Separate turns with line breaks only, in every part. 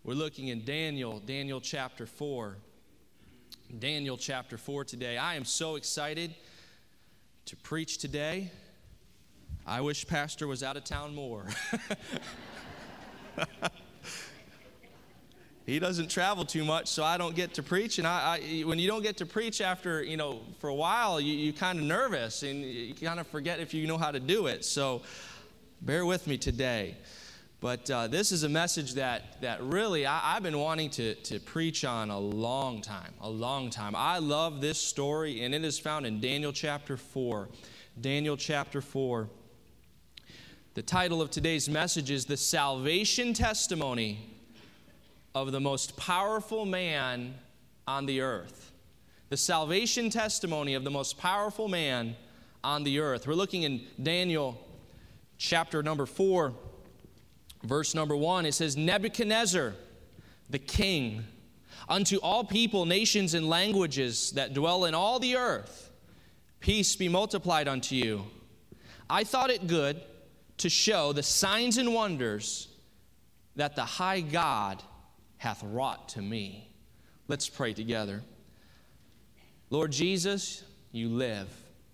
We're looking in Daniel chapter 4. Daniel chapter 4 today. I am so excited to preach today. I wish Pastor was out of town more. He doesn't travel too much, so I don't get to preach. And when you don't get to preach after, for a while, you're kind of nervous and you kind of forget if you know how to do it. So bear with me today. But this is a message that really I've been wanting to preach on a long time. I love this story, and it is found in Daniel chapter 4. Daniel chapter 4. The title of today's message is The Salvation Testimony of the Most Powerful Man on the Earth. The salvation testimony of the most powerful man on the earth. We're looking in Daniel chapter number 4. Verse number 1, it says, Nebuchadnezzar, the king, unto all people, nations, and languages that dwell in all the earth, peace be multiplied unto you. I thought it good to show the signs and wonders that the high God hath wrought to me. Let's pray together. Lord Jesus, you live.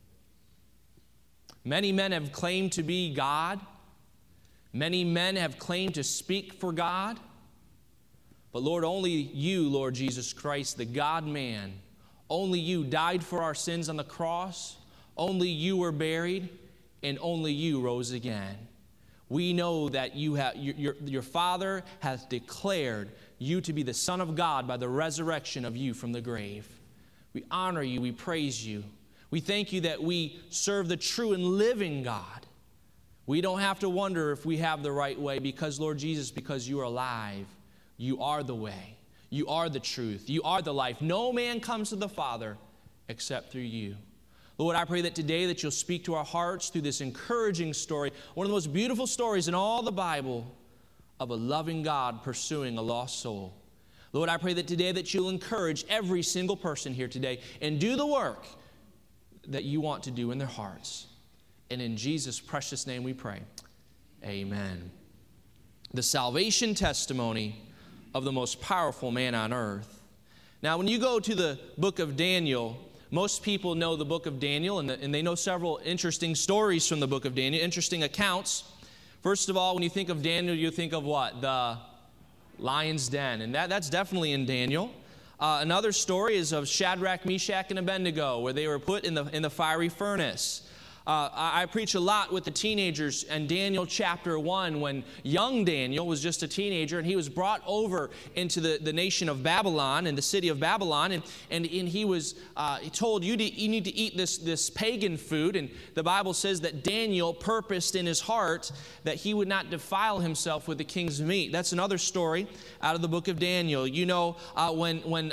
Many men have claimed to be God. Many men have claimed to speak for God, but Lord, only you, Lord Jesus Christ, the God-man, only you died for our sins on the cross, only you were buried, and only you rose again. We know that your Father has declared you to be the Son of God by the resurrection of you from the grave. We honor you, we praise you. We thank you that we serve the true and living God. We don't have to wonder if we have the right way because, Lord Jesus, because you are alive, you are the way, you are the truth, you are the life. No man comes to the Father except through you. Lord, I pray that today that you'll speak to our hearts through this encouraging story, one of the most beautiful stories in all the Bible of a loving God pursuing a lost soul. Lord, I pray that today that you'll encourage every single person here today and do the work that you want to do in their hearts. And in Jesus' precious name we pray. Amen. The salvation testimony of the most powerful man on earth. Now, when you go to the book of Daniel, most people know the book of Daniel, and they know several interesting stories from the book of Daniel, interesting accounts. First of all, when you think of Daniel, you think of what? The lion's den, and that's definitely in Daniel. Another story is of Shadrach, Meshach, and Abednego, where they were put in the fiery furnace. I preach a lot with the teenagers in Daniel chapter 1 when young Daniel was just a teenager and he was brought over into the nation of Babylon and the city of Babylon and he was told you need to eat this pagan food, and the Bible says that Daniel purposed in his heart that he would not defile himself with the king's meat. That's another story out of the book of Daniel. You know, when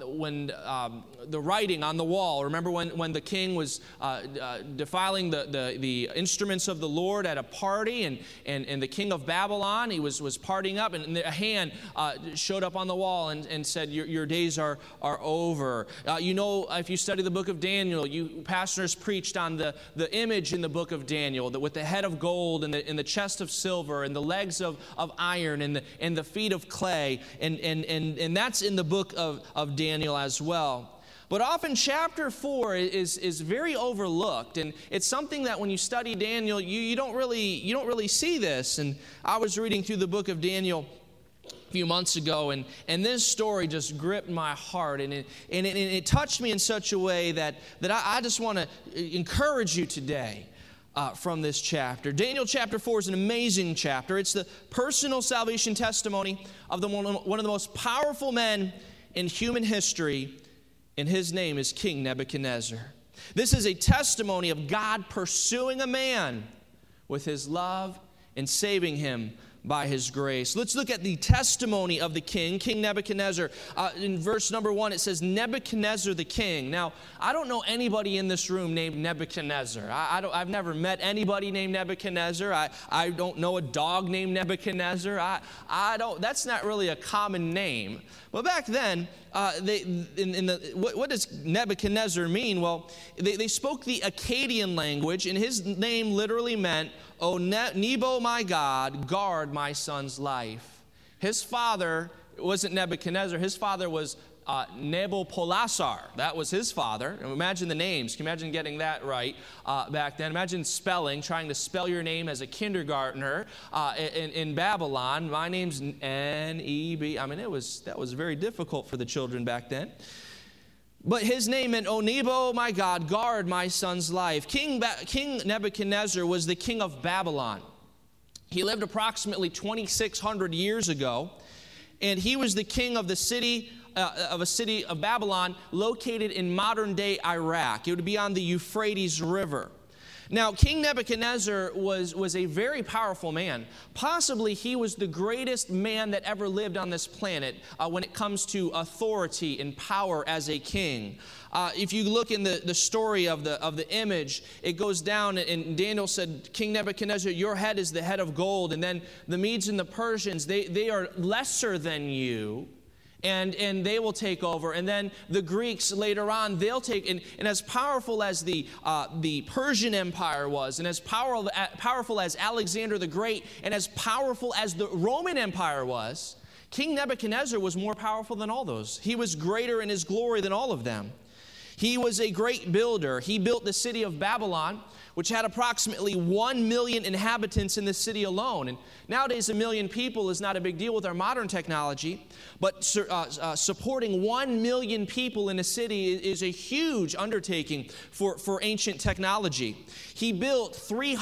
the writing on the wall, remember when the king was defiling the instruments of the Lord at a party, and the king of Babylon, he was partying up, and a hand showed up on the wall and said, your days are over. If you study the book of Daniel, pastors preached on the image in the book of Daniel, that with the head of gold and the chest of silver and the legs of iron and the feet of clay, and that's in the book of Daniel as well. But often chapter 4 is very overlooked, and it's something that when you study Daniel, you don't really see this. And I was reading through the book of Daniel a few months ago, and this story just gripped my heart, and it touched me in such a way that I just want to encourage you today from this chapter. Daniel chapter 4 is an amazing chapter. It's the personal salvation testimony of one of the most powerful men in human history, and his name is King Nebuchadnezzar. This is a testimony of God pursuing a man with his love and saving him by his grace. Let's look at the testimony of the king, King Nebuchadnezzar. In verse number 1, it says, Nebuchadnezzar the king. Now, I don't know anybody in this room named Nebuchadnezzar. I've never met anybody named Nebuchadnezzar. I don't know a dog named Nebuchadnezzar. That's not really a common name. But back then, what does Nebuchadnezzar mean? Well, they spoke the Akkadian language, and his name literally meant, "O Nebo, my God, guard my son's life." His father wasn't Nebuchadnezzar. His father was Nabopolassar. That was his father. And imagine the names. Can you imagine getting that right back then? Imagine trying to spell your name as a kindergartner in Babylon. My name's N-E-B. I mean, that was very difficult for the children back then. But his name meant, O Nebo, my God, guard my son's life. King Nebuchadnezzar was the king of Babylon. He lived approximately 2,600 years ago, and he was the king of a city of Babylon located in modern-day Iraq. It would be on the Euphrates River. Now, King Nebuchadnezzar was a very powerful man. Possibly he was the greatest man that ever lived on this planet when it comes to authority and power as a king. If you look in the story of the image, it goes down, and Daniel said, King Nebuchadnezzar, your head is the head of gold. And then the Medes and the Persians, they are lesser than you. And they will take over. And then the Greeks later on, they'll take, and as powerful as the Persian Empire was, and as powerful as Alexander the Great, and as powerful as the Roman Empire was, King Nebuchadnezzar was more powerful than all those. He was greater in his glory than all of them. He was a great builder. He built the city of Babylon, which had approximately 1 million inhabitants in the city alone. And nowadays, 1 million people is not a big deal with our modern technology, but supporting 1 million people in a city is a huge undertaking for ancient technology. He built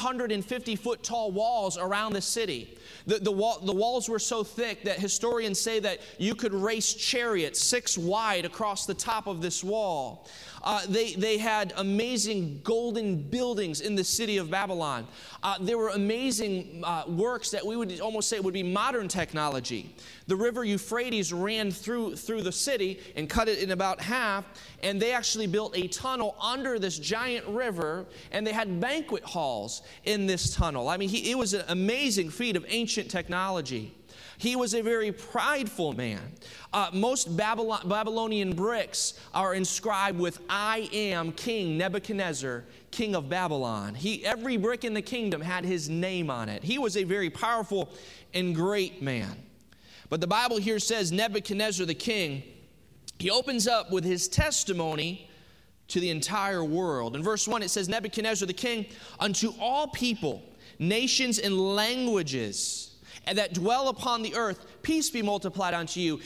350-foot tall walls around the city. The walls were so thick that historians say that you could race chariots 6 wide across the top of this wall. They had amazing golden buildings in the city of Babylon. There were amazing works that we would almost say would be modern technology. The river Euphrates ran through the city and cut it in about half, and they actually built a tunnel under this giant river, and they had banquet halls in this tunnel. I mean, it was an amazing feat of ancient technology. He was a very prideful man. Most Babylonian bricks are inscribed with, I am King Nebuchadnezzar, king of Babylon. Every brick in the kingdom had his name on it. He was a very powerful and great man. But the Bible here says Nebuchadnezzar the king, he opens up with his testimony to the entire world. In verse 1 it says, Nebuchadnezzar the king, unto all people, nations, and languages and that dwell upon the earth, peace be multiplied unto you.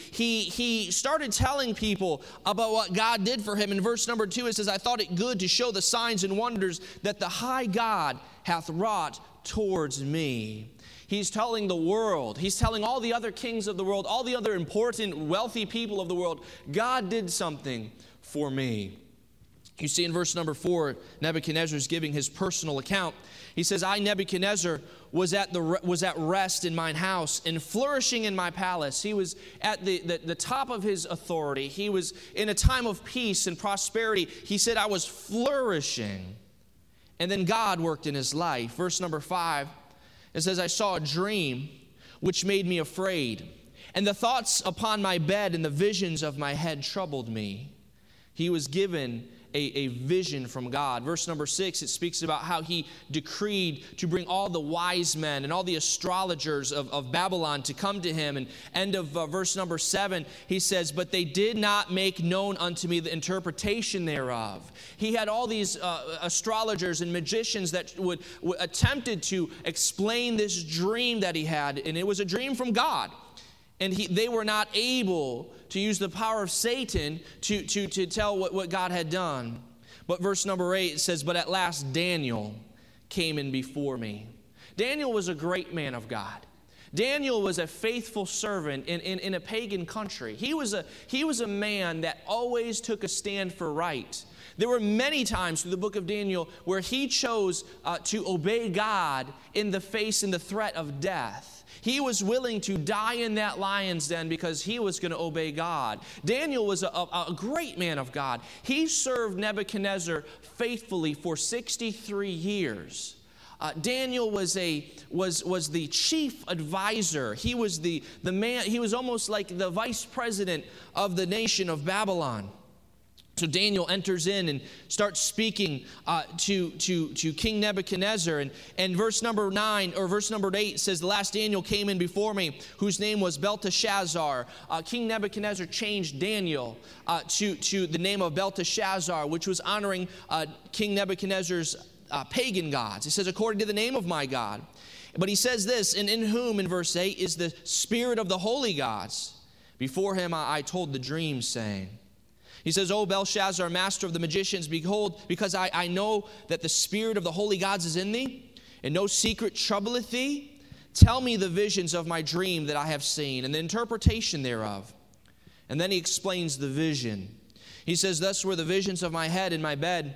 He started telling people about what God did for him. In verse number 2, it says, I thought it good to show the signs and wonders that the high God hath wrought towards me. He's telling the world, he's telling all the other kings of the world, all the other important, wealthy people of the world, God did something for me. You see in verse number 4, Nebuchadnezzar is giving his personal account. He says, I, Nebuchadnezzar, was at rest in mine house and flourishing in my palace. He was at the top of his authority. He was in a time of peace and prosperity. He said, I was flourishing. And then God worked in his life. Verse number 5, it says, I saw a dream which made me afraid, and the thoughts upon my bed and the visions of my head troubled me. He was given a vision from God. Verse number 6, it speaks about how he decreed to bring all the wise men and all the astrologers of Babylon to come to him. And end of verse number 7, he says, but they did not make known unto me the interpretation thereof. He had all these astrologers and magicians that would attempted to explain this dream that he had, and it was a dream from God. And they were not able to use the power of Satan to tell what God had done. But verse number 8 says, but at last Daniel came in before me. Daniel was a great man of God. Daniel was a faithful servant in a pagan country. He was a man that always took a stand for right. There were many times through the book of Daniel where he chose to obey God in the face and the threat of death. He was willing to die in that lion's den because he was going to obey God. Daniel was a great man of God. He served Nebuchadnezzar faithfully for 63 years. Daniel was the chief advisor. He was the man. He was almost like the vice president of the nation of Babylon. So Daniel enters in and starts speaking to King Nebuchadnezzar. And verse number 9 or verse number 8 says, the last Daniel came in before me, whose name was Belteshazzar. King Nebuchadnezzar changed Daniel to the name of Belteshazzar, which was honoring King Nebuchadnezzar's pagan gods. It says, according to the name of my God. But he says this, and in whom, in verse 8, is the spirit of the holy gods. Before him I told the dream, saying. He says, O Belshazzar, master of the magicians, behold, because I know that the spirit of the holy gods is in thee, and no secret troubleth thee, tell me the visions of my dream that I have seen, and the interpretation thereof. And then he explains the vision. He says, thus were the visions of my head in my bed.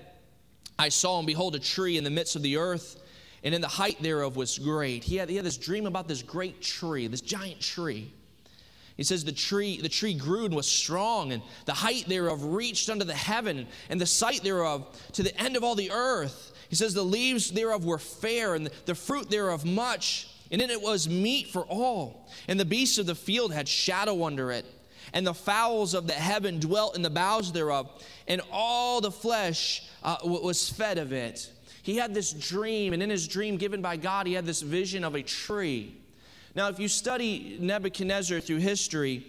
I saw, and behold, a tree in the midst of the earth, and in the height thereof was great. He had this dream about this great tree, this giant tree. He says the tree grew and was strong, and the height thereof reached unto the heaven, and the sight thereof to the end of all the earth. He says the leaves thereof were fair, and the fruit thereof much, and in it was meat for all. And the beasts of the field had shadow under it, and the fowls of the heaven dwelt in the boughs thereof, and all the flesh was fed of it. He had this dream, and in his dream given by God, he had this vision of a tree. Now, if you study Nebuchadnezzar through history,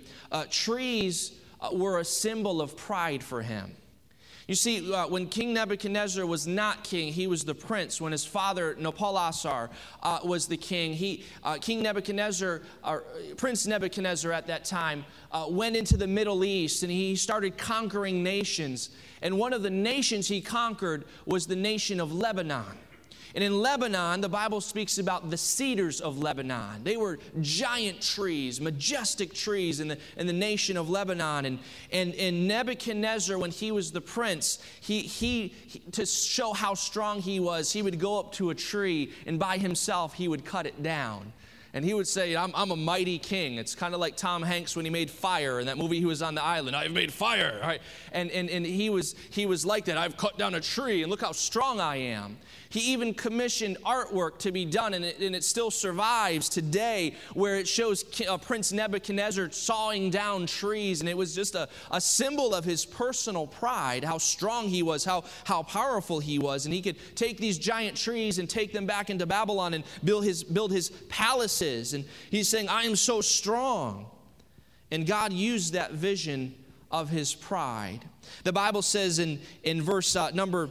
trees were a symbol of pride for him. You see, when King Nebuchadnezzar was not king, he was the prince. When his father, Nabopolassar, was the king, King Nebuchadnezzar, Prince Nebuchadnezzar at that time, went into the Middle East, and he started conquering nations. And one of the nations he conquered was the nation of Lebanon. And in Lebanon, the Bible speaks about the cedars of Lebanon. They were giant trees, majestic trees in the nation of Lebanon. And Nebuchadnezzar, when he was the prince, he to show how strong he was, he would go up to a tree, and by himself he would cut it down. And he would say, I'm a mighty king. It's kind of like Tom Hanks when he made Fire in that movie. He was on the island. I've made fire. Right? And he was like that. I've cut down a tree, and look how strong I am. He even commissioned artwork to be done, and it still survives today, where it shows Prince Nebuchadnezzar sawing down trees, and it was just a symbol of his personal pride, how strong he was, how powerful he was, and he could take these giant trees and take them back into Babylon and build his palaces, and he's saying, I am so strong. And God used that vision of his pride. The Bible says in verse number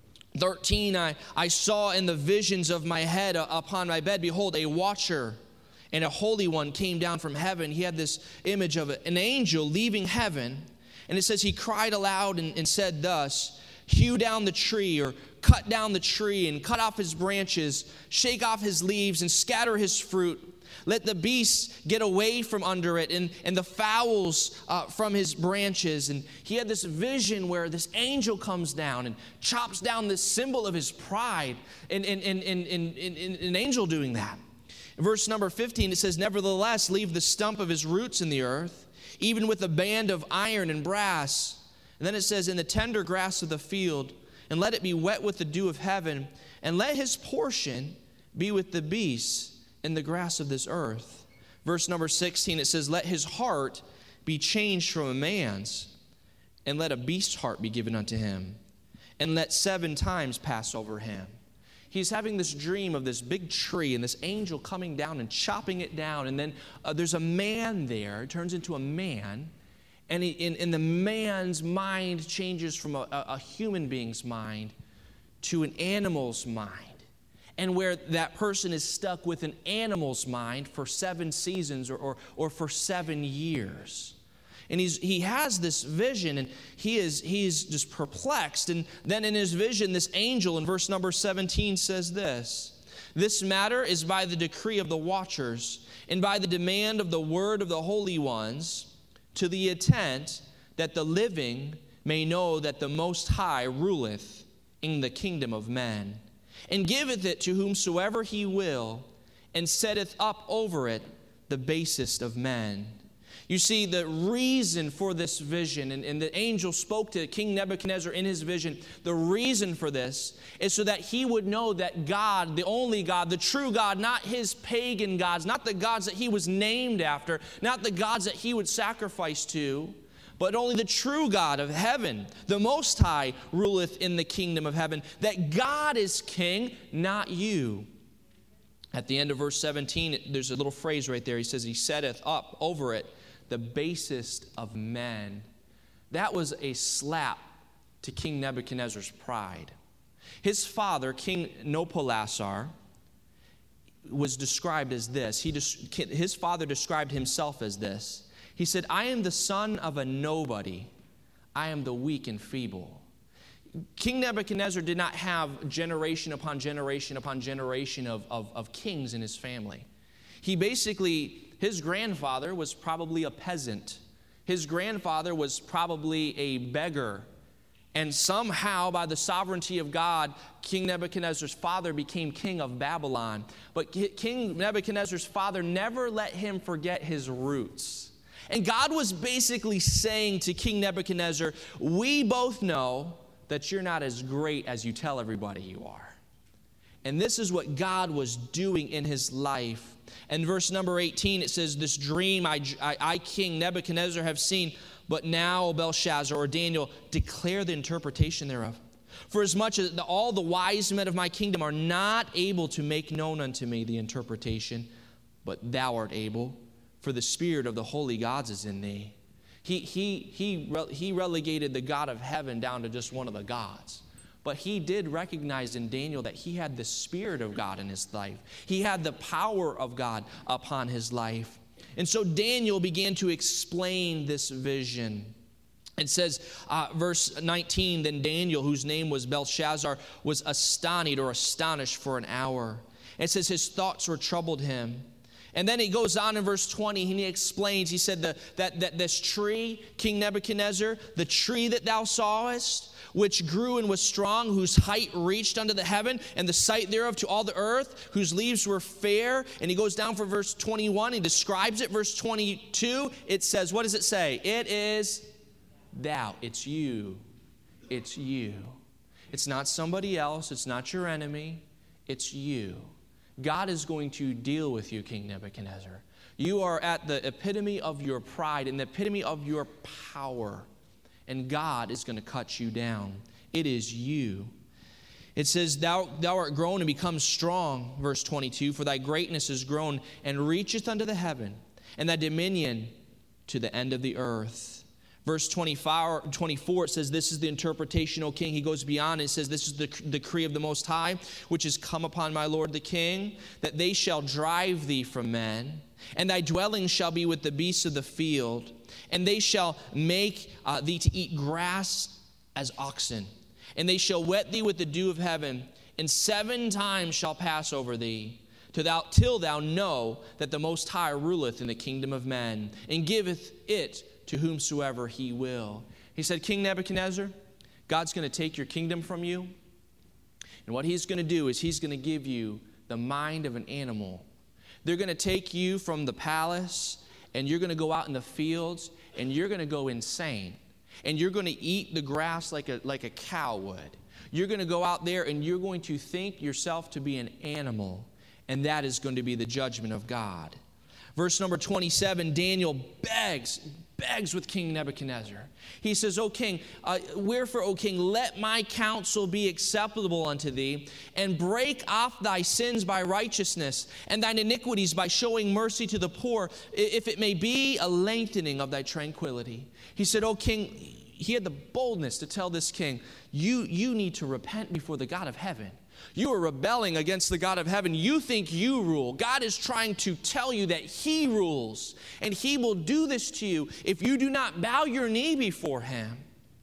13, I saw in the visions of my head upon my bed, behold, a watcher and a holy one came down from heaven. He had this image of an angel leaving heaven. And it says he cried aloud and said thus, hew down the tree, or cut down the tree, and cut off his branches, shake off his leaves, and scatter his fruit. Let the beasts get away from under it, and the fowls from his branches. And he had this vision where this angel comes down and chops down this symbol of his pride, and an angel doing that. In verse number 15, it says, nevertheless, leave the stump of his roots in the earth, even with a band of iron and brass. And then it says, in the tender grass of the field, and let it be wet with the dew of heaven, and let his portion be with the beasts in the grass of this earth. Verse number 16, it says, let his heart be changed from a man's, and let a beast's heart be given unto him, and let 7 times pass over him. He's having this dream of this big tree and this angel coming down and chopping it down, and then there's a man there. It turns into a man, and the man's mind changes from a human being's mind to an animal's mind. And where that person is stuck with an animal's mind for 7 seasons or for 7 years. And he has this vision, and he's just perplexed. And then in his vision, this angel in verse number 17 says this matter is by the decree of the watchers, and by the demand of the word of the holy ones, to the intent that the living may know that the Most High ruleth in the kingdom of men, and giveth it to whomsoever he will, and setteth up over it the basest of men. You see, the reason for this vision, and the angel spoke to King Nebuchadnezzar in his vision, the reason for this is so that he would know that God, the only God, the true God, not his pagan gods, not the gods that he was named after, not the gods that he would sacrifice to, but only the true God of heaven, the Most High, ruleth in the kingdom of heaven, that God is king, not you. At the end of verse 17, there's a little phrase right there. He says, he setteth up over it the basest of men. That was a slap to King Nebuchadnezzar's pride. His father, King Nopolassar, was described as this. His father described himself as this. He said, I am the son of a nobody. I am the weak and feeble. King Nebuchadnezzar did not have generation upon generation upon generation of kings in his family. His grandfather was probably a peasant. His grandfather was probably a beggar. And somehow, by the sovereignty of God, King Nebuchadnezzar's father became king of Babylon. But King Nebuchadnezzar's father never let him forget his roots. And God was basically saying to King Nebuchadnezzar, we both know that you're not as great as you tell everybody you are. And this is what God was doing in his life. And verse number 18, it says, this dream I King Nebuchadnezzar, have seen, but now, O Belshazzar, or Daniel, declare the interpretation thereof. For as much as all the wise men of my kingdom are not able to make known unto me the interpretation, but thou art able, for the spirit of the holy gods is in thee. He relegated the God of heaven down to just one of the gods. But he did recognize in Daniel that he had the Spirit of God in his life. He had the power of God upon his life. And so Daniel began to explain this vision. It says, verse 19, then Daniel, whose name was Belshazzar, was astonished for an hour. It says his thoughts were troubled him. And then he goes on in verse 20 and he explains, he said that this tree, King Nebuchadnezzar, the tree that thou sawest, which grew and was strong, whose height reached unto the heaven, and the sight thereof to all the earth, whose leaves were fair. And he goes down for verse 21, he describes it. Verse 22, it says, what does it say? It is thou. It's you. It's you. It's not somebody else. It's not your enemy. It's you. God is going to deal with you, King Nebuchadnezzar. You are at the epitome of your pride and the epitome of your power. And God is going to cut you down. It is you. It says, thou art grown and become strong, verse 22, for thy greatness is grown and reacheth unto the heaven, and thy dominion to the end of the earth. Verse 24, it says, this is the interpretation, O king. He goes beyond and says, this is the decree of the Most High, which is come upon my Lord the king, that they shall drive thee from men, and thy dwelling shall be with the beasts of the field, and they shall make thee to eat grass as oxen, and they shall wet thee with the dew of heaven, and 7 times shall pass over thee, till thou know that the Most High ruleth in the kingdom of men, and giveth it to whomsoever he will. He said, King Nebuchadnezzar, God's going to take your kingdom from you. And what he's going to do is he's going to give you the mind of an animal. They're going to take you from the palace, and you're going to go out in the fields, and you're going to go insane. And you're going to eat the grass like a cow would. You're going to go out there, and you're going to think yourself to be an animal. And that is going to be the judgment of God. Verse number 27, Daniel begs with King Nebuchadnezzar. He says, O king, wherefore, O king, let my counsel be acceptable unto thee, and break off thy sins by righteousness, and thine iniquities by showing mercy to the poor, if it may be a lengthening of thy tranquility. He said, O king, he had the boldness to tell this king, you need to repent before the God of heaven. You are rebelling against the God of heaven. You think you rule. God is trying to tell you that he rules, and he will do this to you if you do not bow your knee before him.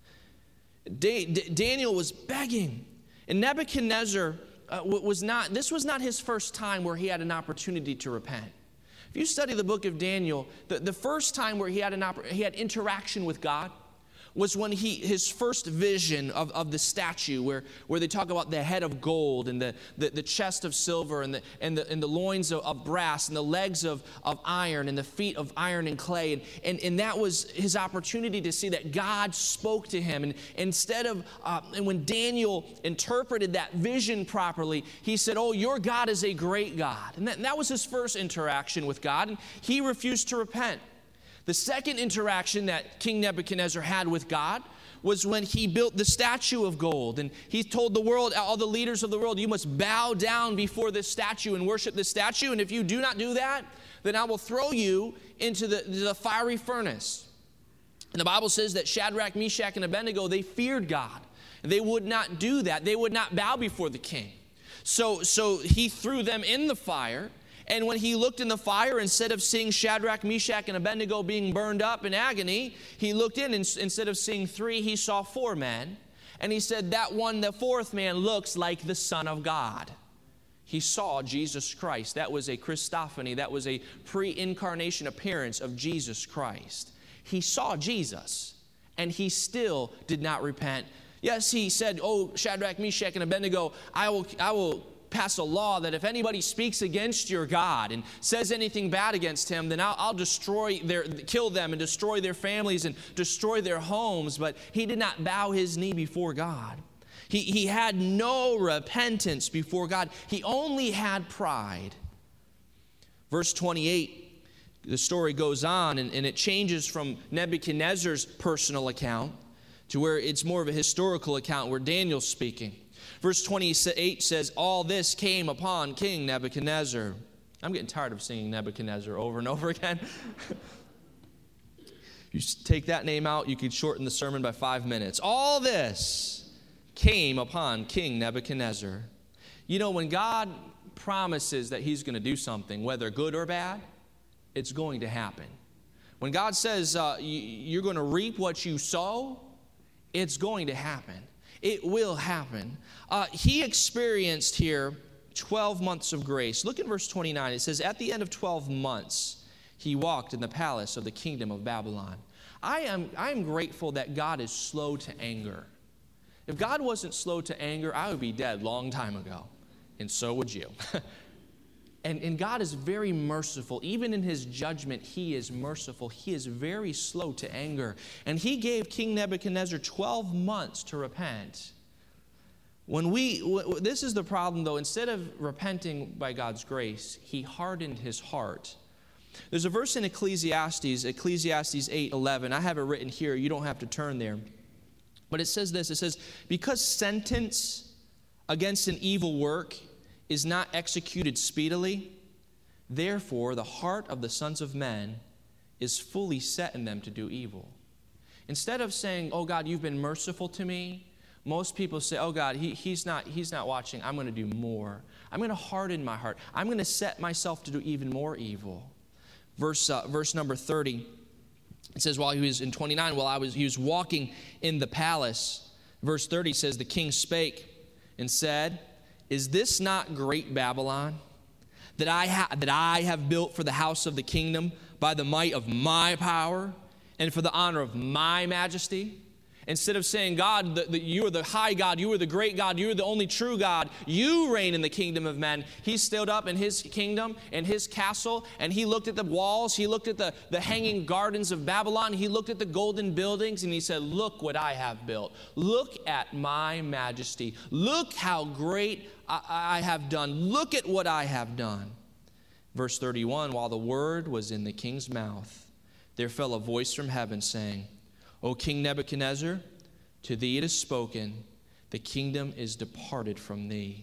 Daniel was begging, and Nebuchadnezzar this was not his first time where he had an opportunity to repent. If you study the book of Daniel, the first time where he had interaction with God was when his first vision of the statue where they talk about the head of gold and the chest of silver and the loins of brass and the legs of iron and the feet of iron and clay. And that was his opportunity to see that God spoke to him. And instead of, and when Daniel interpreted that vision properly, he said, oh, your God is a great God. And that was his first interaction with God. And he refused to repent. The second interaction that King Nebuchadnezzar had with God was when he built the statue of gold. And he told the world, all the leaders of the world, you must bow down before this statue and worship this statue. And if you do not do that, then I will throw you into the fiery furnace. And the Bible says that Shadrach, Meshach, and Abednego, they feared God. And they would not do that. They would not bow before the king. So he threw them in the fire. And when he looked in the fire, instead of seeing Shadrach, Meshach, and Abednego being burned up in agony, he looked in, and instead of seeing 3, he saw 4 men. And he said, that one, the 4th man, looks like the Son of God. He saw Jesus Christ. That was a Christophany. That was a pre-incarnation appearance of Jesus Christ. He saw Jesus, and he still did not repent. Yes, he said, oh, Shadrach, Meshach, and Abednego, I will pass a law that if anybody speaks against your God and says anything bad against him, then I'll kill them and destroy their families and destroy their homes. But he did not bow his knee before God. He had no repentance before God. He only had pride. Verse 28, the story goes on, and it changes from Nebuchadnezzar's personal account to where it's more of a historical account where Daniel's speaking. Verse 28 says, all this came upon King Nebuchadnezzar. I'm getting tired of singing Nebuchadnezzar over and over again. You take that name out, you could shorten the sermon by 5 minutes. All this came upon King Nebuchadnezzar. You know, when God promises that he's going to do something, whether good or bad, it's going to happen. When God says you're going to reap what you sow, it's going to happen. It will happen. He experienced here 12 months of grace. Look at verse 29. It says, at the end of 12 months, he walked in the palace of the kingdom of Babylon. I am grateful that God is slow to anger. If God wasn't slow to anger, I would be dead long time ago. And so would you. And God is very merciful. Even in his judgment, he is merciful. He is very slow to anger. And he gave King Nebuchadnezzar 12 months to repent. This is the problem, though. Instead of repenting by God's grace, he hardened his heart. There's a verse in Ecclesiastes 8:11. I have it written here. You don't have to turn there. But it says this. It says, because sentence against an evil work is not executed speedily, therefore the heart of the sons of men is fully set in them to do evil. Instead of saying, oh God, you've been merciful to me, most people say, oh God, he's not watching, I'm going to do more. I'm going to harden my heart. I'm going to set myself to do even more evil. Verse number 30, it says, while he was in 29, he was walking in the palace. Verse 30 says, the king spake and said, is this not great Babylon that I have built for the house of the kingdom by the might of my power and for the honor of my majesty? Instead of saying, God, you are the high God, you are the great God, you are the only true God, you reign in the kingdom of men. He stood up in his kingdom, in his castle, and he looked at the walls, he looked at the hanging gardens of Babylon, he looked at the golden buildings, and he said, look what I have built. Look at my majesty. Look how great I have done. Look at what I have done. Verse 31, while the word was in the king's mouth, there fell a voice from heaven saying, O King Nebuchadnezzar, to thee it is spoken, the kingdom is departed from thee.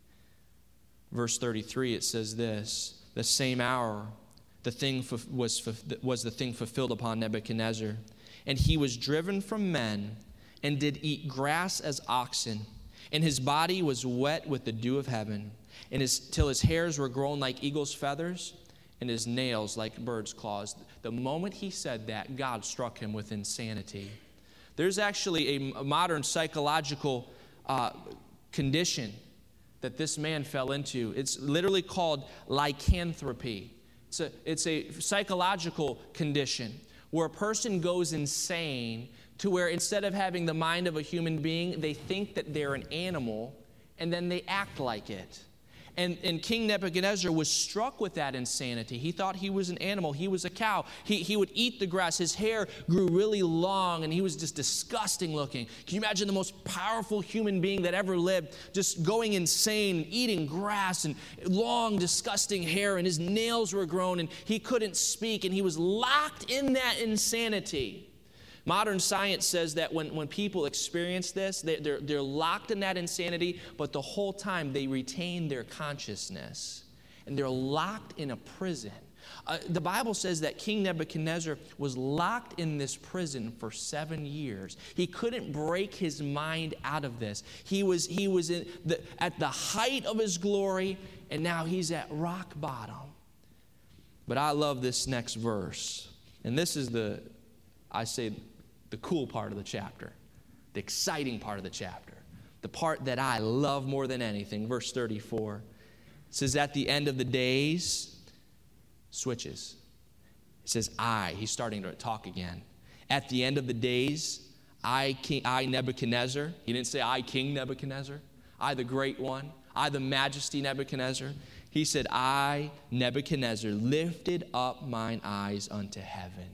Verse 33, it says this, the same hour the thing was the thing fulfilled upon Nebuchadnezzar, and he was driven from men and did eat grass as oxen, and his body was wet with the dew of heaven, till his hairs were grown like eagle's feathers, and his nails like bird's claws. The moment he said that, God struck him with insanity. There's actually a modern psychological condition that this man fell into. It's literally called lycanthropy. It's a psychological condition where a person goes insane to where instead of having the mind of a human being, they think that they're an animal, and then they act like it. And King Nebuchadnezzar was struck with that insanity. He thought he was an animal. He was a cow. He would eat the grass. His hair grew really long, and he was just disgusting looking. Can you imagine the most powerful human being that ever lived just going insane and eating grass and long, disgusting hair, and his nails were grown, and he couldn't speak, and he was locked in that insanity. Modern science says that when people experience this, they're locked in that insanity, but the whole time they retain their consciousness. And they're locked in a prison. The Bible says that King Nebuchadnezzar was locked in this prison for 7 years. He couldn't break his mind out of this. He was at the height of his glory, and now he's at rock bottom. But I love this next verse. And this is the cool part of the chapter, the exciting part of the chapter, the part that I love more than anything. Verse 34, it says, at the end of the days, switches. It says, he's starting to talk again. At the end of the days, I Nebuchadnezzar. He didn't say I, King Nebuchadnezzar. I, the great one. I, the majesty Nebuchadnezzar. He said, I, Nebuchadnezzar, lifted up mine eyes unto heaven.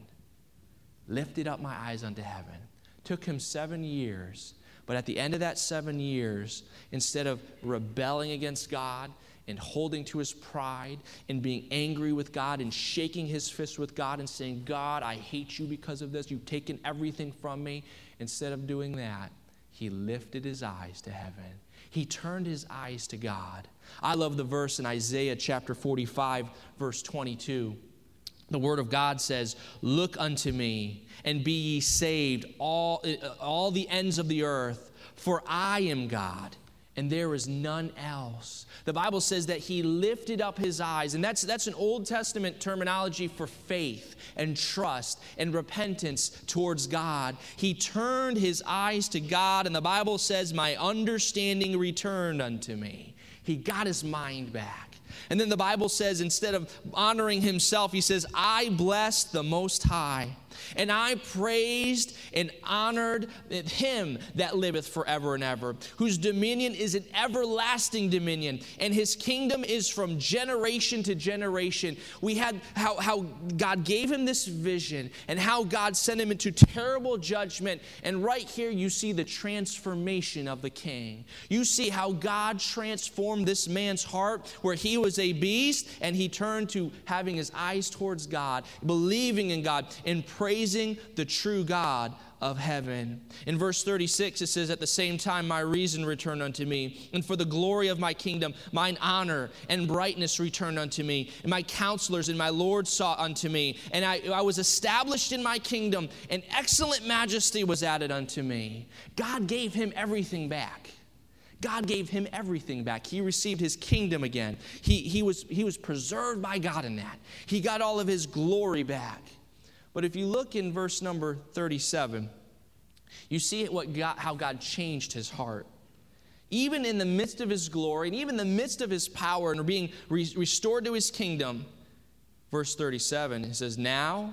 Lifted up my eyes unto heaven. Took him 7 years. But at the end of that 7 years, instead of rebelling against God and holding to his pride and being angry with God and shaking his fist with God and saying, God, I hate you because of this. You've taken everything from me. Instead of doing that, he lifted his eyes to heaven. He turned his eyes to God. I love the verse in Isaiah chapter 45, verse 22. The word of God says, look unto me and be ye saved, all the ends of the earth, for I am God, and there is none else. The Bible says that he lifted up his eyes, and that's an Old Testament terminology for faith and trust and repentance towards God. He turned his eyes to God, and the Bible says, my understanding returned unto me. He got his mind back. And then the Bible says, instead of honoring himself, he says, I blessed the Most High, and I praised and honored him that liveth forever and ever, whose dominion is an everlasting dominion, and his kingdom is from generation to generation. We had how God gave him this vision and how God sent him into terrible judgment. And right here you see the transformation of the king. You see how God transformed this man's heart, where he was a beast and he turned to having his eyes towards God, believing in God, and praising the true God of heaven. In verse 36, it says, at the same time my reason returned unto me, and for the glory of my kingdom mine honor and brightness returned unto me, and my counselors and my Lord sought unto me, and I was established in my kingdom, and excellent majesty was added unto me. God gave him everything back. God gave him everything back. He received his kingdom again. He was preserved by God in that. He got all of his glory back. But if you look in verse number 37, you see how God changed his heart. Even in the midst of his glory, and even in the midst of his power and being restored to his kingdom, verse 37, it says, Now,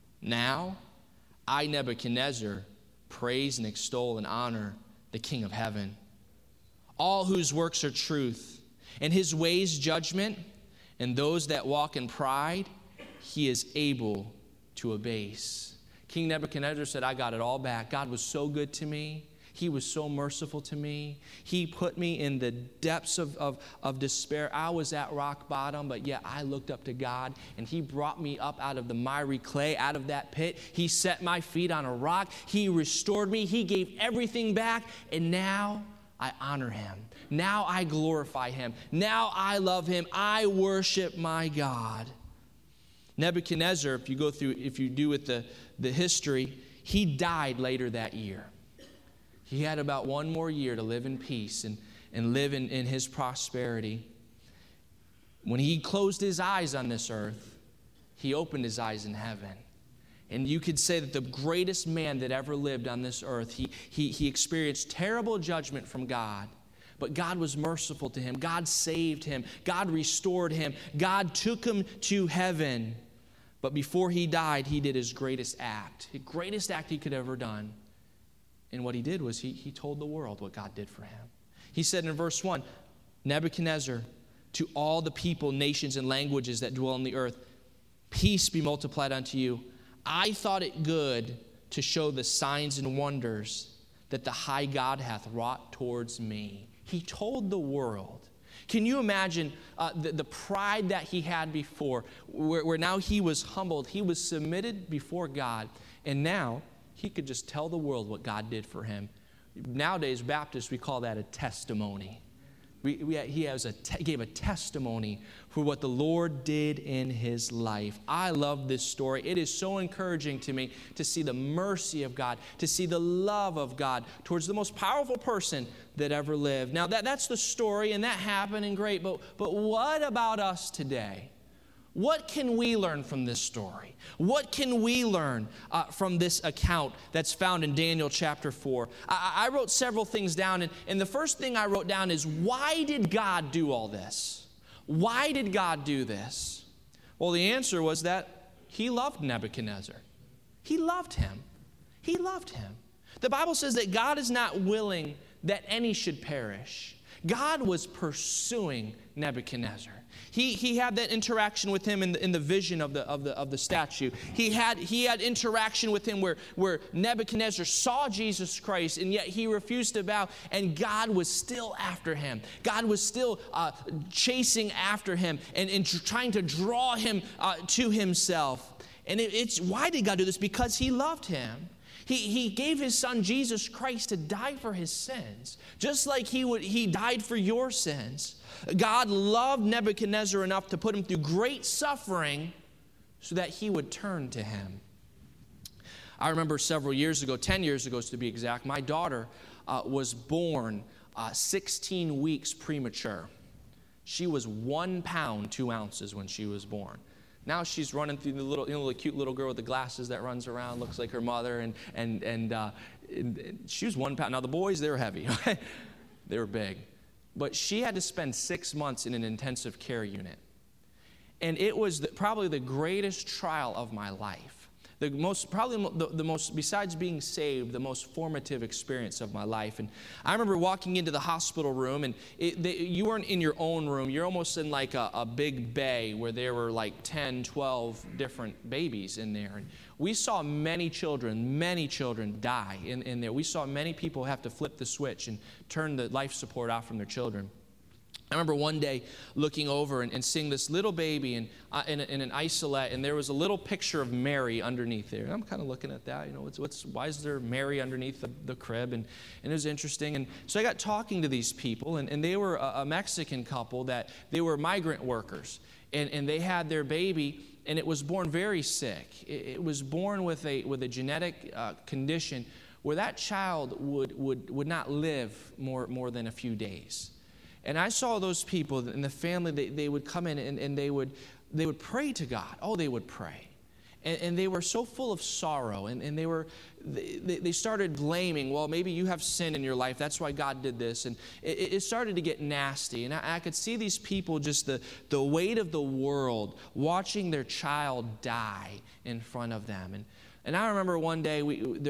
I, Nebuchadnezzar, praise and extol and honor the King of heaven, all whose works are truth, and his ways judgment, and those that walk in pride, he is able to abase. King Nebuchadnezzar said, I got it all back. God was so good to me. He was so merciful to me. He put me in the depths of despair. I was at rock bottom, but yet I looked up to God, and he brought me up out of the miry clay, out of that pit. He set my feet on a rock. He restored me. He gave everything back, and now I honor him. Now I glorify him. Now I love him. I worship my God. Nebuchadnezzar, if you do with the history, he died later that year. He had about one more year to live in peace and live in his prosperity. When he closed his eyes on this earth, he opened his eyes in heaven. And you could say that the greatest man that ever lived on this earth, he experienced terrible judgment from God. But God was merciful to him. God saved him. God restored him. God took him to heaven. But before he died, he did his greatest act. The greatest act he could ever done. And what he did was he told the world what God did for him. He said in verse 1, Nebuchadnezzar, to all the people, nations, and languages that dwell on the earth, peace be multiplied unto you. I thought it good to show the signs and wonders that the high God hath wrought towards me. He told the world. Can you imagine the pride that he had before, where now he was humbled, he was submitted before God, and now he could just tell the world what God did for him. Nowadays, Baptists, we call that a testimony. He gave a testimony for what the Lord did in his life. I love this story. It is so encouraging to me to see the mercy of God, to see the love of God towards the most powerful person that ever lived. Now, that's the story, and that happened, and great, but what about us today? What can we learn from this story? What can we learn from this account that's found in Daniel chapter 4? I wrote several things down, and the first thing I wrote down is, why did God do all this? Why did God do this? Well, the answer was that he loved Nebuchadnezzar. He loved him. He loved him. The Bible says that God is not willing that any should perish. God was pursuing Nebuchadnezzar. He had that interaction with him in the vision of the statue. He had interaction with him where Nebuchadnezzar saw Jesus Christ, and yet he refused to bow, and God was still after him. God was still chasing after him and trying to draw him to himself. And why did God do this? Because he loved him. He gave his son Jesus Christ to die for his sins, just like he died for your sins. God loved Nebuchadnezzar enough to put him through great suffering so that he would turn to him. I remember several years ago, 10 years ago to be exact, my daughter was born 16 weeks premature. She was 1 pound, 2 ounces when she was born. Now she's running through the cute little girl with the glasses that runs around, looks like her mother, and she was 1 pound. Now the boys, they were heavy. They were big. But she had to spend 6 months in an intensive care unit. And it was probably the greatest trial of my life. The most, besides being saved, the most formative experience of my life. And I remember walking into the hospital room, and you weren't in your own room. You're almost in like a big bay where there were like 10, 12 different babies in there. And we saw many children die in there. We saw many people have to flip the switch and turn the life support off from their children. I remember one day looking over and seeing this little baby in an isolette, and there was a little picture of Mary underneath there. And I'm kind of looking at that, why is there Mary underneath the crib? And it was interesting. And so I got talking to these people, and they were a Mexican couple that they were migrant workers. And they had their baby, and it was born very sick. It was born with a genetic condition where that child would not live more than a few days. And I saw those people in the family, they would come in and they would pray to God. Oh, they would pray. And they were so full of sorrow, and they started blaming, well, maybe you have sin in your life, that's why God did this. And it started to get nasty. And I could see these people, just the weight of the world, watching their child die in front of them. And I remember one day, in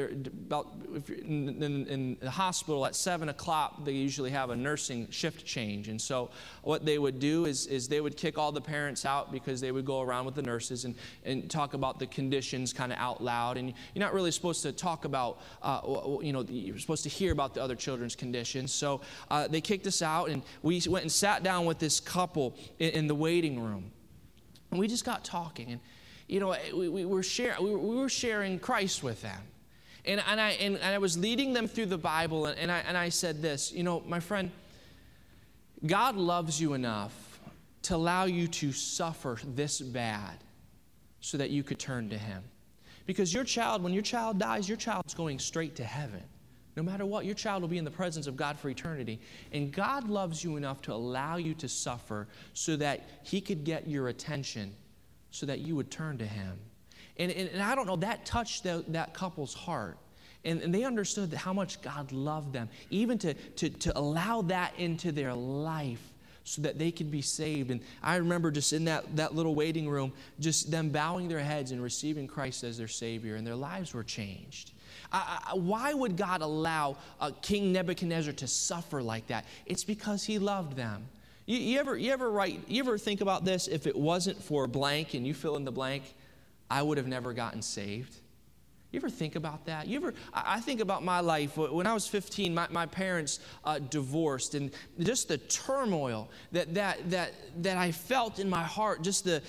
the hospital at 7 o'clock, they usually have a nursing shift change. And so what they would do is they would kick all the parents out, because they would go around with the nurses and talk about the conditions kind of out loud. And you're not really supposed to talk about, you're supposed to hear about the other children's conditions. So they kicked us out, and we went and sat down with this couple in the waiting room. And we just got talking, and we were sharing Christ with them, and I was leading them through the Bible, and I said this, my friend, God loves you enough to allow you to suffer this bad so that you could turn to Him, because when your child dies, your child's going straight to heaven. No matter what, your child will be in the presence of God for eternity, and God loves you enough to allow you to suffer so that He could get your attention, so that you would turn to Him. And I don't know, that touched that couple's heart. And they understood how much God loved them, even to allow that into their life so that they could be saved. And I remember just in that little waiting room, just them bowing their heads and receiving Christ as their Savior, and their lives were changed. Why would God allow King Nebuchadnezzar to suffer like that? It's because He loved them. You ever think about this? If it wasn't for blank and you fill in the blank, I would have never gotten saved. You ever think about that? I think about my life. When I was 15, my parents divorced, and just the turmoil that I felt in my heart, just the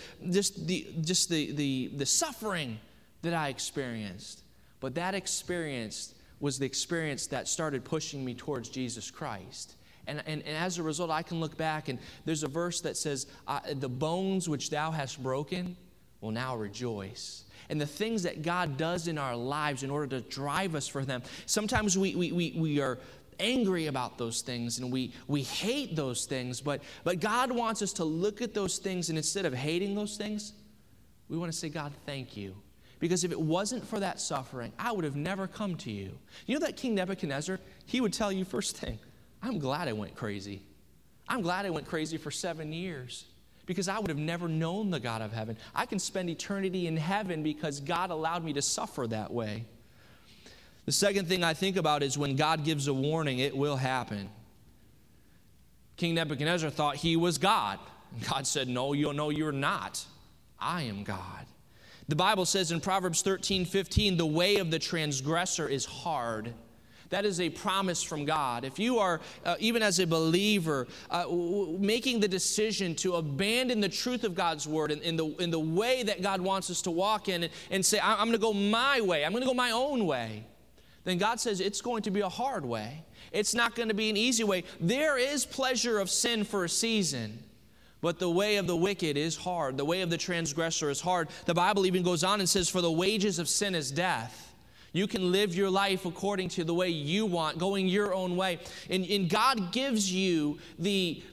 suffering that I experienced. But that experience was the experience that started pushing me towards Jesus Christ. And as a result, I can look back, and there's a verse that says, the bones which thou hast broken will now rejoice. And the things that God does in our lives in order to drive us for them. Sometimes we are angry about those things, and we hate those things, but God wants us to look at those things, and instead of hating those things, we want to say, God, thank you. Because if it wasn't for that suffering, I would have never come to you. You know that King Nebuchadnezzar, he would tell you first thing, I'm glad I went crazy. I'm glad I went crazy for 7 years. Because I would have never known the God of heaven. I can spend eternity in heaven because God allowed me to suffer that way. The second thing I think about is when God gives a warning, it will happen. King Nebuchadnezzar thought he was God. And God said, no, you're not. I am God. The Bible says in Proverbs 13:15, the way of the transgressor is hard. That is a promise from God. If you are, even as a believer, making the decision to abandon the truth of God's word in the way that God wants us to walk in and say, I'm going to go my way, I'm going to go my own way, then God says it's going to be a hard way. It's not going to be an easy way. There is pleasure of sin for a season, but the way of the wicked is hard. The way of the transgressor is hard. The Bible even goes on and says, for the wages of sin is death. You can live your life according to the way you want, going your own way. And God gives you the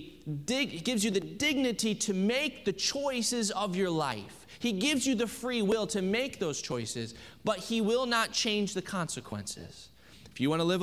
dignity to make the choices of your life. He gives you the free will to make those choices, but He will not change the consequences. If you want to live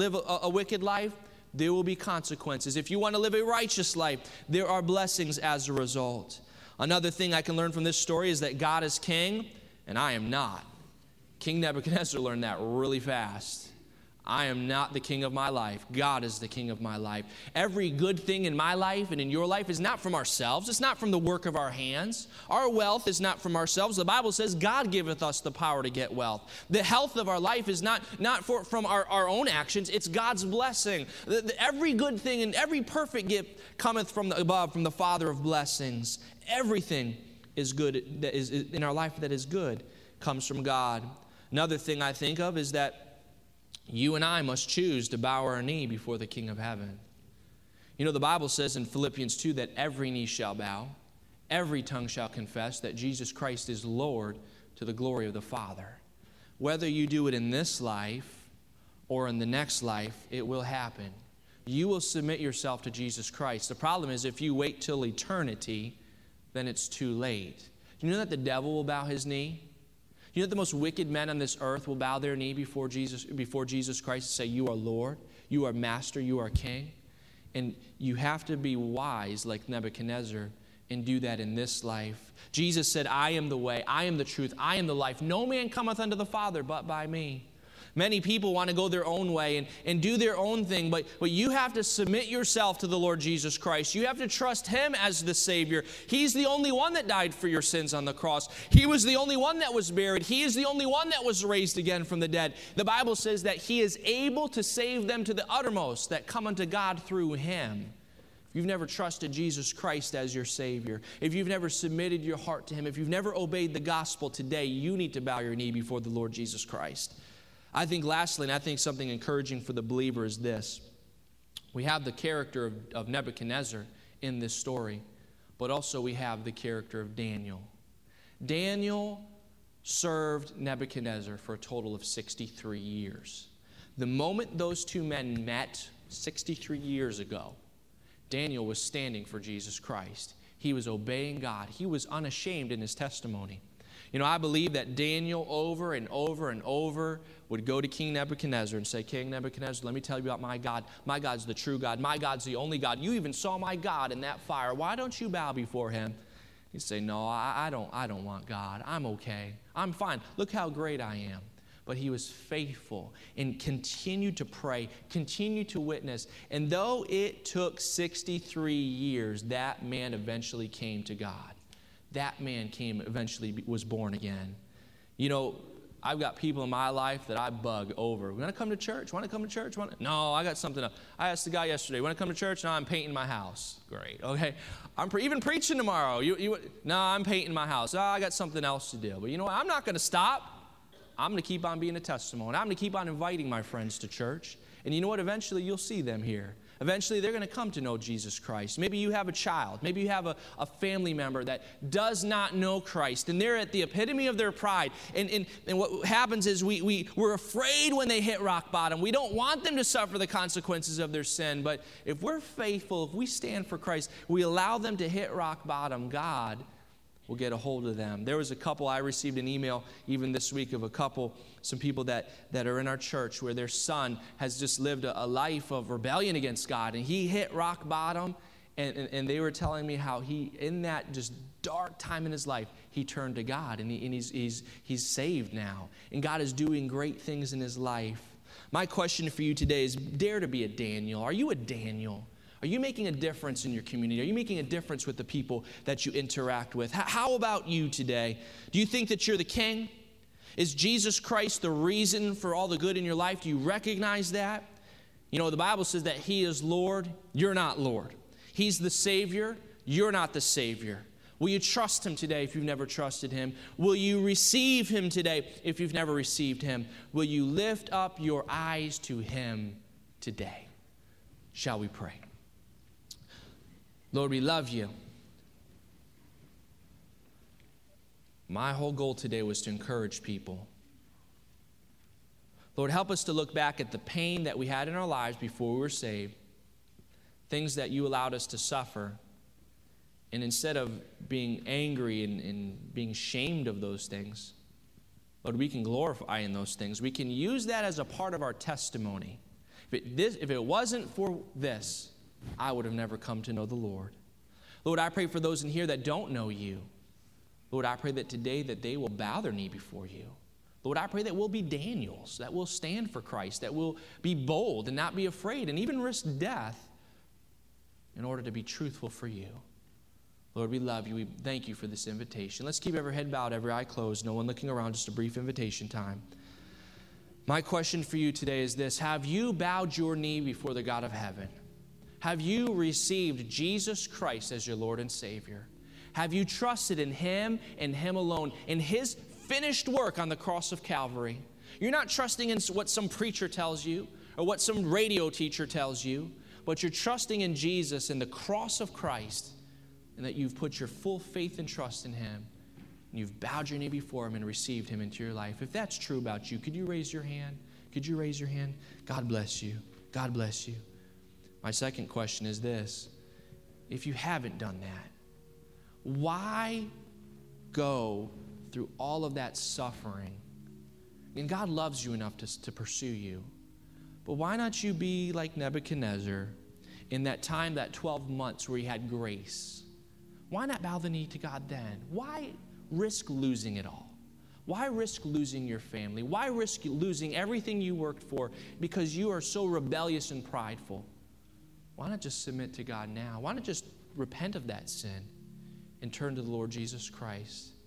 a wicked life, there will be consequences. If you want to live a righteous life, there are blessings as a result. Another thing I can learn from this story is that God is king, and I am not. King Nebuchadnezzar learned that really fast. I am not the king of my life. God is the king of my life. Every good thing in my life and in your life is not from ourselves. It's not from the work of our hands. Our wealth is not from ourselves. The Bible says God giveth us the power to get wealth. The health of our life is not from our own actions. It's God's blessing. Every good thing and every perfect gift cometh from above, from the Father of blessings. Everything is good that is in our life that is good comes from God. Another thing I think of is that you and I must choose to bow our knee before the King of heaven. You know, the Bible says in Philippians 2 that every knee shall bow, every tongue shall confess that Jesus Christ is Lord to the glory of the Father. Whether you do it in this life or in the next life, it will happen. You will submit yourself to Jesus Christ. The problem is if you wait till eternity, then it's too late. You know that the devil will bow his knee? You know that the most wicked men on this earth will bow their knee before Jesus Christ and say, you are Lord, you are Master, you are King. And you have to be wise like Nebuchadnezzar and do that in this life. Jesus said, I am the way, I am the truth, I am the life. No man cometh unto the Father but by me. Many people want to go their own way and do their own thing, but you have to submit yourself to the Lord Jesus Christ. You have to trust Him as the Savior. He's the only one that died for your sins on the cross. He was the only one that was buried. He is the only one that was raised again from the dead. The Bible says that He is able to save them to the uttermost that come unto God through Him. If you've never trusted Jesus Christ as your Savior, if you've never submitted your heart to Him, if you've never obeyed the gospel today, you need to bow your knee before the Lord Jesus Christ. I think lastly, and I think something encouraging for the believer is this. We have the character of Nebuchadnezzar in this story, but also we have the character of Daniel. Daniel served Nebuchadnezzar for a total of 63 years. The moment those two men met 63 years ago, Daniel was standing for Jesus Christ. He was obeying God. He was unashamed in his testimony. You know, I believe that Daniel over and over and over would go to King Nebuchadnezzar and say, King Nebuchadnezzar, let me tell you about my God. My God's the true God. My God's the only God. You even saw my God in that fire. Why don't you bow before Him? He'd say, no, I don't want God. I'm okay. I'm fine. Look how great I am. But he was faithful and continued to pray, continued to witness. And though it took 63 years, that man eventually came to God. That man eventually was born again. You know, I've got people in my life that I bug over. Want to come to church? Want to come to church? No, I got something else. I asked the guy yesterday, want to come to church? No, I'm painting my house. Great, okay. I'm even preaching tomorrow. No, I'm painting my house. Oh, I got something else to do. But you know what? I'm not going to stop. I'm going to keep on being a testimony. I'm going to keep on inviting my friends to church. And you know what? Eventually, you'll see them here. Eventually, they're going to come to know Jesus Christ. Maybe you have a child. Maybe you have a family member that does not know Christ, and they're at the epitome of their pride. And what happens is we're afraid when they hit rock bottom. We don't want them to suffer the consequences of their sin. But if we're faithful, if we stand for Christ, we allow them to hit rock bottom, God will get a hold of them. There was a couple, I received an email even this week of some people that are in our church where their son has just lived a life of rebellion against God, and he hit rock bottom, and they were telling me how he, in that just dark time in his life, he turned to God, and he's saved now, and God is doing great things in his life. My question for you today is, dare to be a Daniel. Are you a Daniel? Are you making a difference in your community? Are you making a difference with the people that you interact with? How about you today? Do you think that you're the king? Is Jesus Christ the reason for all the good in your life? Do you recognize that? You know, the Bible says that he is Lord. You're not Lord. He's the Savior. You're not the Savior. Will you trust him today if you've never trusted him? Will you receive him today if you've never received him? Will you lift up your eyes to him today? Shall we pray? Lord, we love you. My whole goal today was to encourage people. Lord, help us to look back at the pain that we had in our lives before we were saved, things that you allowed us to suffer, and instead of being angry and being ashamed of those things, Lord, we can glorify in those things. We can use that as a part of our testimony. If it wasn't for this, I would have never come to know the Lord. Lord, I pray for those in here that don't know you. Lord, I pray that today that they will bow their knee before you. Lord, I pray that we'll be Daniels, that we'll stand for Christ, that we'll be bold and not be afraid and even risk death in order to be truthful for you. Lord, we love you. We thank you for this invitation. Let's keep every head bowed, every eye closed, no one looking around, just a brief invitation time. My question for you today is this: have you bowed your knee before the God of heaven? Have you received Jesus Christ as your Lord and Savior? Have you trusted in him and him alone, in his finished work on the cross of Calvary? You're not trusting in what some preacher tells you or what some radio teacher tells you, but you're trusting in Jesus and the cross of Christ, and that you've put your full faith and trust in him, and you've bowed your knee before him and received him into your life. If that's true about you, could you raise your hand? Could you raise your hand? God bless you. God bless you. My second question is this: if you haven't done that, why go through all of that suffering? And God loves you enough to pursue you. But why not you be like Nebuchadnezzar in that time, that 12 months where he had grace? Why not bow the knee to God then? Why risk losing it all? Why risk losing your family? Why risk losing everything you worked for because you are so rebellious and prideful? Why not just submit to God now? Why not just repent of that sin and turn to the Lord Jesus Christ?